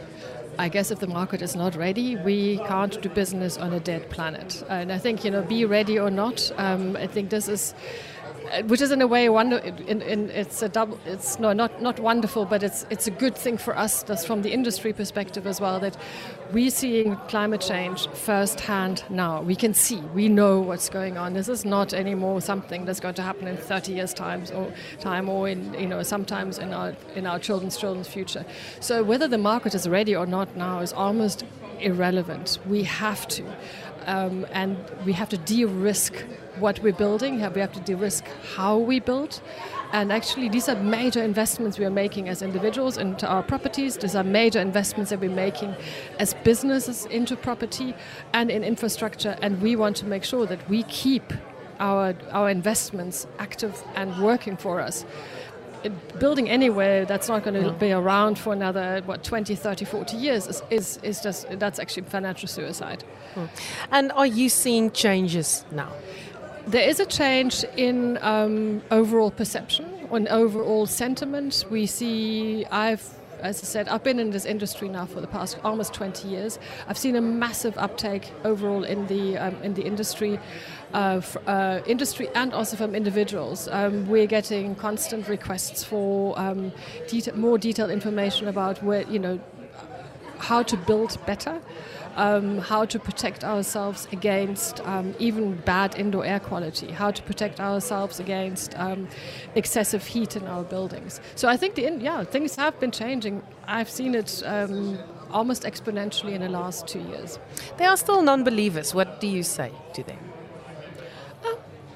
I guess if the market is not ready, we can't do business on a dead planet. And I think, you know, be ready or not, um, I think this is... which is in a way wonder. In, in, it's a double. It's no, not not wonderful, but it's it's a good thing for us. That's from the industry perspective as well. That we're seeing climate change firsthand now. We can see. We know what's going on. This is not anymore something that's going to happen in thirty years' times or time, or in you know sometimes in our in our children's children's future. So whether the market is ready or not now is almost irrelevant. We have to, um, and we have to de-risk what we're building. We have to de-risk how we build. And actually, these are major investments we are making as individuals into our properties. These are major investments that we're making as businesses into property and in infrastructure. And we want to make sure that we keep our our investments active and working for us. It, building anywhere that's not going to yeah. be around for another, what, twenty, thirty, forty years is, is, is just, that's actually financial suicide. Hmm. And are you seeing changes now? There is a change in um, overall perception, on overall sentiment. We see, I've, as I said, I've been in this industry now for the past almost twenty years. I've seen a massive uptake overall in the um, in the industry, uh, f- uh, industry and also from individuals. Um, we're getting constant requests for um, deta- more detailed information about where you know how to build better. Um, how to protect ourselves against um, even bad indoor air quality, how to protect ourselves against um, excessive heat in our buildings. So I think the in, yeah things have been changing. I've seen it um, almost exponentially in the last two years. They are still non-believers. What do you say to them? Uh,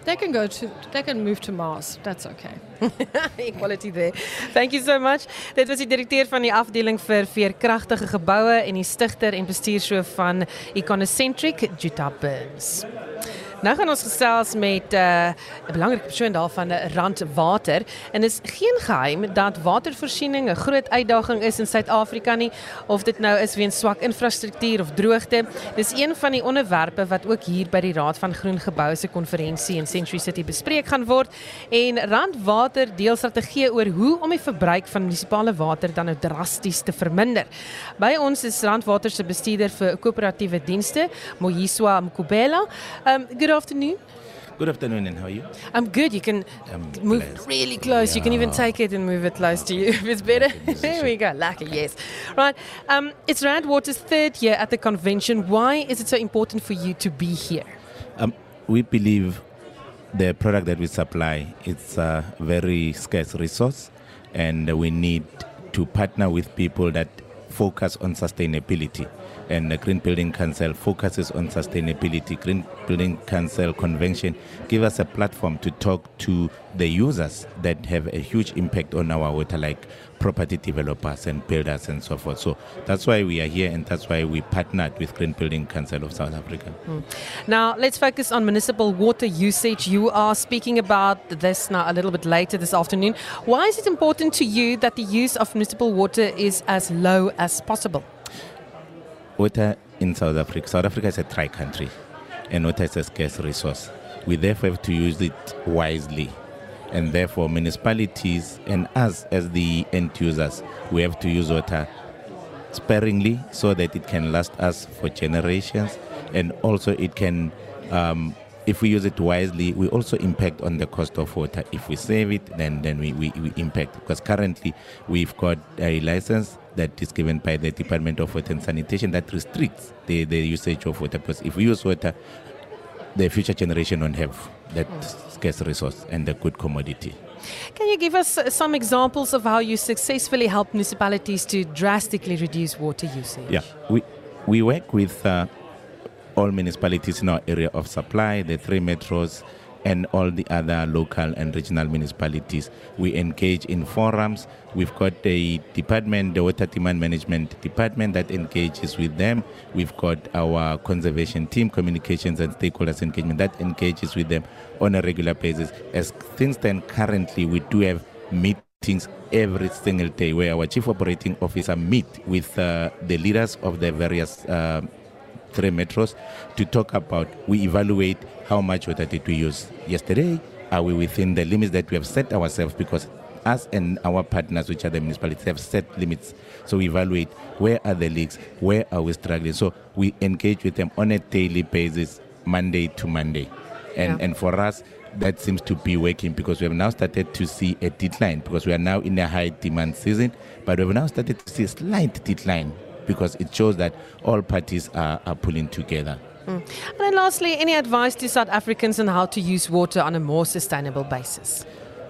they can go to, they can move to Mars. That's okay. Equality there. Thank you so much. Dit was die direkteur van die afdeling vir veerkragtige geboue en die stigter en bestuurshoof van Econocentric, Jutta Burns. Nou gaan ons gesels met 'n uh, belangrike persoon daarvan, Randwater, en is geen geheim dat watervoorsiening 'n groot uitdaging is in Suid-Afrika nie, of dit nou is weens swak infrastruktuur of droogte. Dis een van die onderwerpe wat ook hier by die Raad van Groen Geboue se konferensie in Century City bespreek gaan word, en Randwater deel strategieë oor hoe om die verbruik van munisipale water dan nou drasties te verminder. By ons is Randwater se bestuurder vir koöperatiewe dienste, Moyiswa Mkubela. Um, good afternoon. Good afternoon, and how are you? I'm good. You can I'm move blessed. really close. Yeah. You can even take it and move it close to you if it's better. There we go. Lucky, yes. Right. Um, it's Randwater's third year at the convention. Why is it so important for you to be here? Um, we believe the product that we supply is a very scarce resource, and we need to partner with people that focus on sustainability. And the Green Building Council focuses on sustainability. Green Building Council Convention give us a platform to talk to the users that have a huge impact on our water, like property developers and builders and so forth. So that's why we are here, and that's why we partnered with Green Building Council of South Africa. Hmm. Now, let's focus on municipal water usage. You are speaking about this now a little bit later this afternoon. Why is it important to you that the use of municipal water is as low as possible? Water in South Africa, South Africa is a dry country, and water is a scarce resource. We therefore have to use it wisely, and therefore municipalities and us as the end users, we have to use water sparingly so that it can last us for generations, and also it can, um, if we use it wisely, we also impact on the cost of water. If we save it, then then we, we, we impact, because currently we've got a license that is given by the Department of Water and Sanitation that restricts the, the usage of water, because if we use water, the future generation won't have that mm. scarce resource and a good commodity. Can you give us some examples of how you successfully help municipalities to drastically reduce water usage? Yeah, we, we work with uh, all municipalities in our area of supply, the three metros, and all the other local and regional municipalities. We engage in forums. We've got a department, the Water Demand Management Department, that engages with them. We've got our conservation team, communications and stakeholders engagement, that engages with them on a regular basis. As things stand currently, we do have meetings every single day where our chief operating officer meet with uh, the leaders of the various uh, three metros to talk about, we evaluate how much water did we use yesterday, are we within the limits that we have set ourselves, because us and our partners, which are the municipalities, have set limits. So we evaluate where are the leaks, where are we struggling. So we engage with them on a daily basis, Monday to Monday. And yeah. and for us, that seems to be working, because we have now started to see a decline, because we are now in a high demand season, but we have now started to see a slight decline, because it shows that all parties are, are pulling together. Mm. And then lastly, any advice to South Africans on how to use water on a more sustainable basis?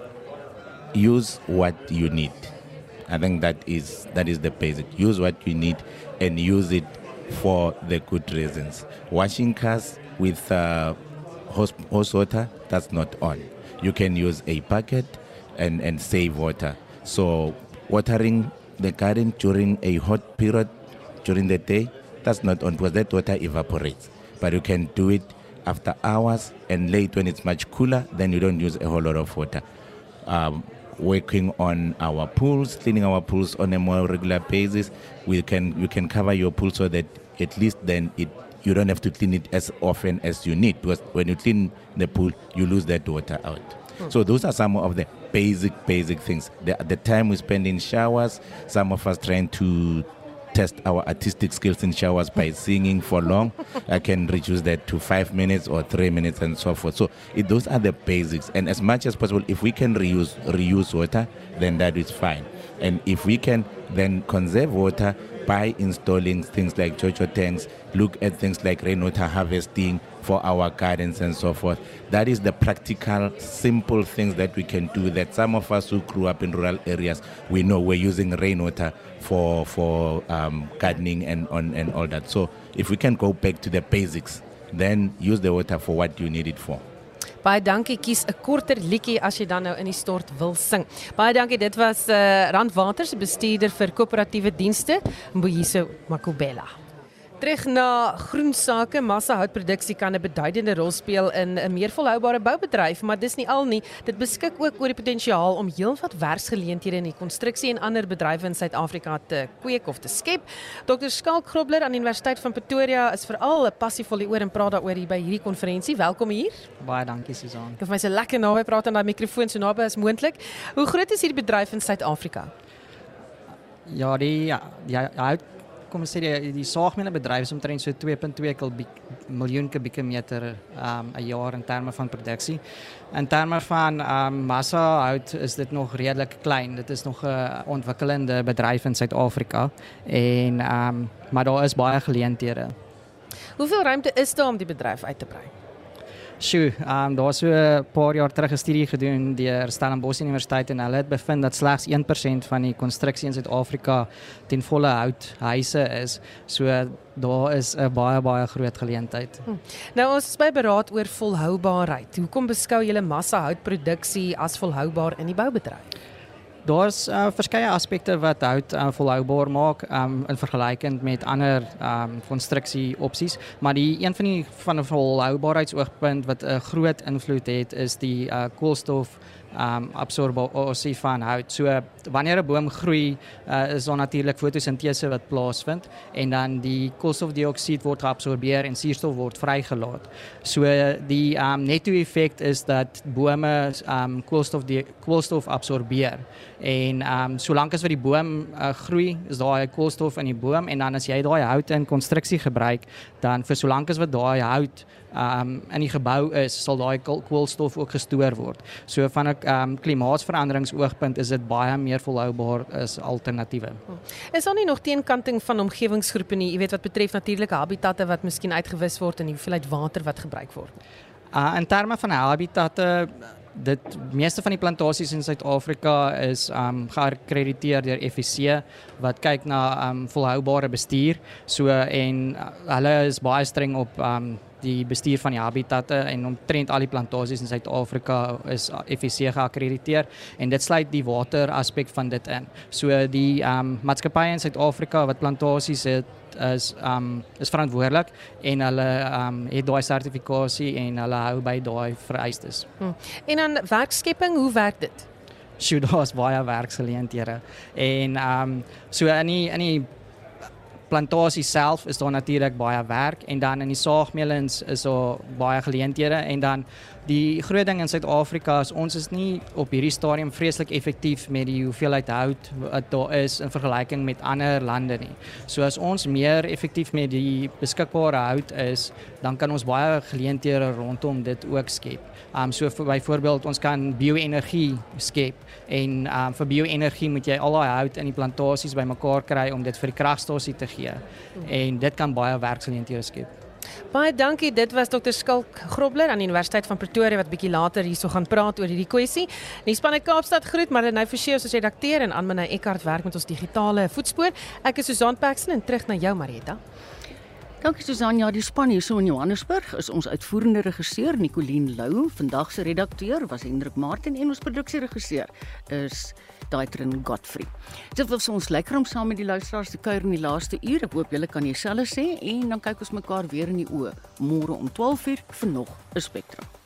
Use what you need. I think that is that is the basic. Use what you need, and use it for the good reasons. Washing cars with uh, hose, hose water, that's not on. You can use a bucket and, and save water. So watering the garden during a hot period during the day, that's not on, because that water evaporates. But you can do it after hours, and late when it's much cooler, then you don't use a whole lot of water. Um, working on our pools, cleaning our pools on a more regular basis, we can you can cover your pool so that at least then it you don't have to clean it as often as you need, because when you clean the pool, you lose that water out. Hmm. So those are some of the basic, basic things. The, the time we spend in showers, some of us trying to test our artistic skills in showers by singing for long. I can reduce that to five minutes or three minutes and so forth. So it, those are the basics. And as much as possible, if we can reuse reuse water, then that is fine. And if we can then conserve water by installing things like JoJo tanks, look at things like rainwater harvesting for our gardens and so forth. That is the practical, simple things that we can do, that some of us who grew up in rural areas, we know we're using rainwater for for um, gardening and on and all that. So if we can go back to the basics, then use the water for what you need it for. Baie dankie, kies 'n korter liedjie as jy dan nou in die stort wil sing. Baie dankie, dit was uh, Randwater se bestuurder vir koöperatiewe dienste, Mboyiso Makubela. Terug na groensake, massa-houtproduksie kan 'n beduidende rol speel in 'n meer volhoubare boubedryf, maar dis nie al nie. Dit beskik ook oor die potensiaal om heelwat werksgeleenthede in die konstruksie en ander bedrywe in Suid-Afrika te kweek of te skep. dokter Skalk Grobler aan die Universiteit van Pretoria is veral 'n passievol oor en praat daaroor hier by hierdie konferensie. Welkom hier. Baie dankie, Susan. Ek het my so lekker naby praat aan daai mikrofoon so naby as moontlik. Hoe groot is hierdie bedryf in Suid-Afrika? Ja, die ja, ja, ja kom ons sê die, die saagmeelbedryf is omtrent so twee komma twee miljoen kubieke meter um, 'n jaar in terme van produksie. In terme van um, massa hout is dit nog redelik klein. Dit is nog 'n ontwikkelende bedryf in Suid-Afrika en um, maar daar is baie geleenthede. Hoeveel ruimte is daar om die bedryf uit te brei? Sjoe, um, daar was so 'n paar jaar terug 'n studie gedoen deur Stellenbosch Universiteit en hulle het bevind dat slegs een persent van die konstruksie in Suid-Afrika ten volle houthuise is. So daar is 'n baie baie groot geleentheid. Hm. Nou ons is by beraad oor volhoubaarheid. Hoekom beskou julle massa-houtproduksie as volhoubaar in die boubedryf? Daar's uh, verskeie aspekte wat hout uh, volhoubaar maak um, in vergelyking met ander um, konstruksieopsies, maar die een van die van 'n volhoubaarheidsoogpunt wat 'n uh, groot invloed het is die uh, koolstof um, absorpsie van hout. So wanneer 'n boom groei, uh, is daar natuurlik fotosintese wat plaasvind en dan die koolstofdioksied word geabsorbeer en suurstof word vrygelaat. So die um, netto-effek is dat bome um, koolstof die koolstof absorbeer. En um, solank as wat die boom uh, groei, is daai koolstof in die boom en dan as jy daai hout in konstruksie gebruik, dan vir solank as wat daai hout um, in die gebou is, sal daai koolstof ook gestoor word. So van 'n um, klimaatsveranderingsoogpunt is dit baie meer volhoubaar as alternatiewe. Is daar nie nog teenkanting van omgewingsgroepe nie, jy weet wat betref natuurlike habitatte wat miskien uitgewis word en die hoeveelheid water wat gebruik word? Uh, in terme van habitatte, dit meeste van die plantasies in Suid-Afrika is um, geakkrediteer deur F S C wat kyk na um, volhoubare bestuur. So en uh, hulle is baie streng op um, die bestuur van die habitatte en omtrent al die plantasies in Suid-Afrika is F S C geakkrediteer en dit sluit die water aspek van dit in. So die um, maatskappye in Suid-Afrika wat plantasies het is um, is verantwoordelik en hulle um, het daai sertifikasie en hulle hou by daai vereistes. Hmm. En dan werkskepping, hoe werk dit? Sjoe, daar is baie werksgeleenthede en um, so in die, in die plantasie self is daar natuurlik baie werk en dan in die saagmeelens is daar baie geleenthede en dan die groot ding in Suid-Afrika is ons is nie op hierdie stadium vreeslik effektief met die hoeveelheid hout wat daar is in vergelyking met ander lande nie. So as ons meer effektief met die beskikbare hout is, dan kan ons baie geleenthede rondom dit ook skep. Um, so vir byvoorbeeld ons kan bio-energie skep en um, vir bio-energie moet jy al daai hout in die plantasies bymekaar kry om dit vir die kragstasie te gee. En dit kan baie werksgeleenthede skep. Baie dankie, dit was dokter Skalk Grobler aan die Universiteit van Pretoria wat bietjie later hierso gaan praat oor hierdie kwessie. Die span uit Kaapstad groet, Marlenae Forsie as redakteur en Anne-Marie Eckart werk met ons digitale voetspoor. Ek is Susan Paxton en terug na jou, Marietta. Dankie Susan. Ja, die span hier so in Johannesburg is ons uitvoerende regisseur Nicoline Lou, vandag se redakteur was Hendrik Martin en ons produksieregisseur is Daitrin Godfrey. Dit was ons lekker om saam met die luisteraars te kuier in die laaste uur. Ek hoop julle kan dieselfde sê en dan kyk ons mekaar weer in die oë môre om twaalf uur vir nog 'n Spectrum.